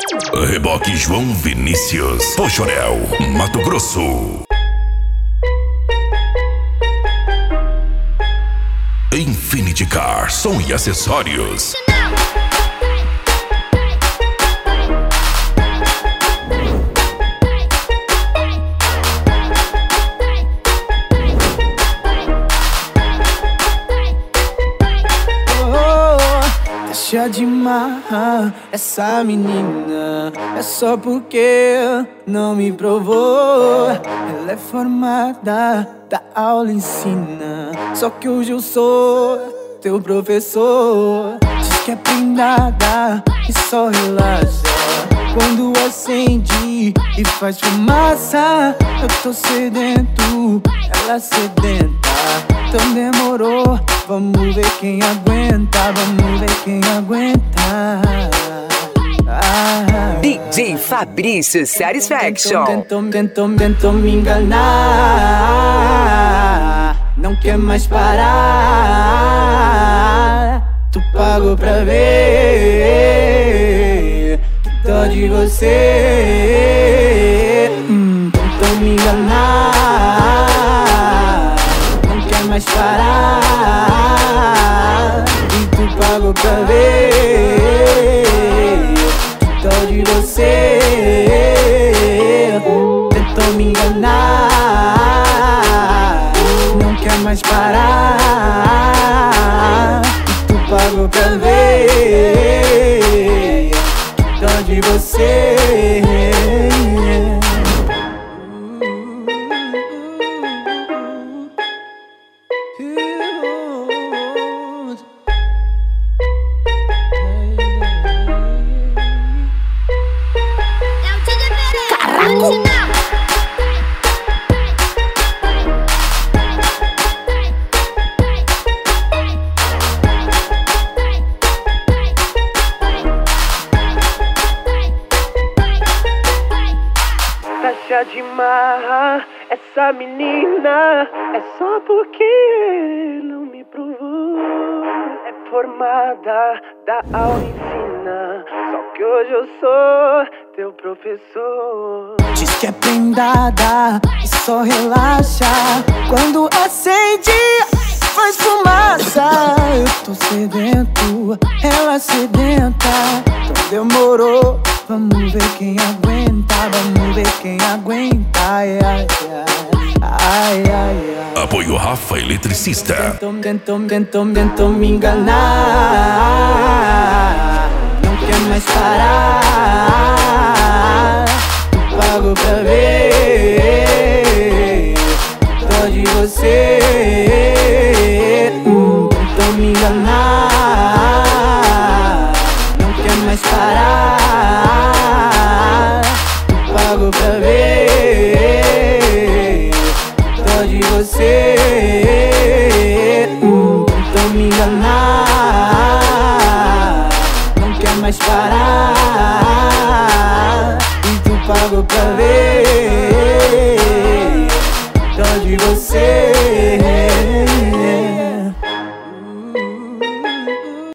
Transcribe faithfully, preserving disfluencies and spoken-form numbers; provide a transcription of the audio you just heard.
Reboque João Vinícius, Pochorel, Mato Grosso. Infinity Car, som e acessórios. Deixa de marrar essa menina, é só porque não me provou. Ela é formada, da aula ensina, só que hoje eu sou teu professor. Diz que é prendada e só relaxa quando acende e faz fumaça. Eu tô sedento, ela sedenta. Então demorou, vamos ver quem aguenta, vamos ver quem aguenta. Ah, D J Fabrício Satisfaction. Tentou, tentou, tentou me enganar, não quer mais parar. Tu pagou pra ver, que dó de você. hum, Tentou me enganar, mais parar. E tu pagou pra ver, que dó de você. Tentou me enganar, não quer mais parar. E tu pagou pra ver, que dó de você. Deixa de marrar essa menina, é só porque não me provou. É formada, da aula ensina, só que hoje eu sou teu professor. Diz que é prendada e só relaxa quando acende, faz fumaça. Eu tô sedento, ela sedenta. Então demorou, vamos ver quem aguenta, vamos ver quem aguenta. Ai, ai, ai, ai, ai, ai. Apoio Rafa Eletricista. Tentou, tentou, tentou, tentou me enganar, não quer mais parar. Tu pagou pra ver, dó de você. hum, Tentou me enganar, não quer mais parar. Tu pagou pra ver, dó de você. hum, Tentou me enganar, não quer mais parar. E tu pagou pra ver, dó de você.